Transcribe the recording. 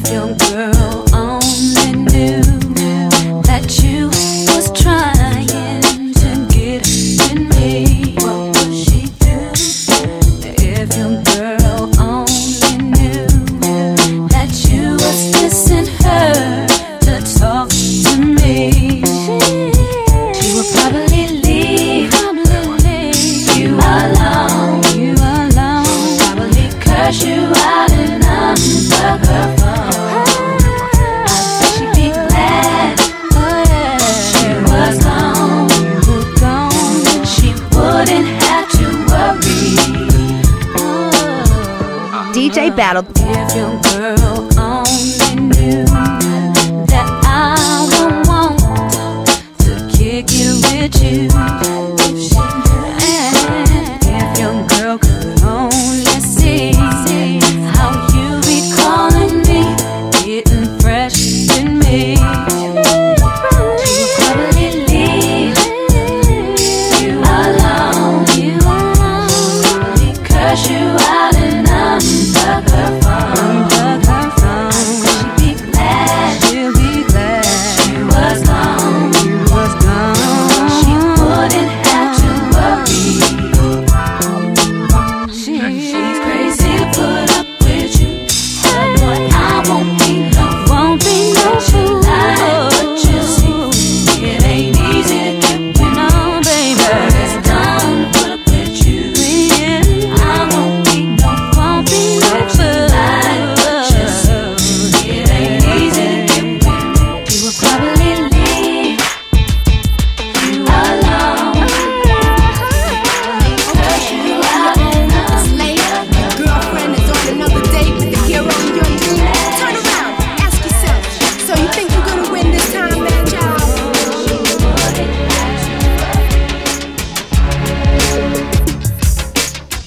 If your girl only knew that you was trying to get in me, what would she do? If your girl only knew that you was missing her to talk to me, she would probably leave you alone. Probably curse you out and unplug her phone. I bet she'd be glad she was gone. She wouldn't have to worry. DJ Battle. If your girl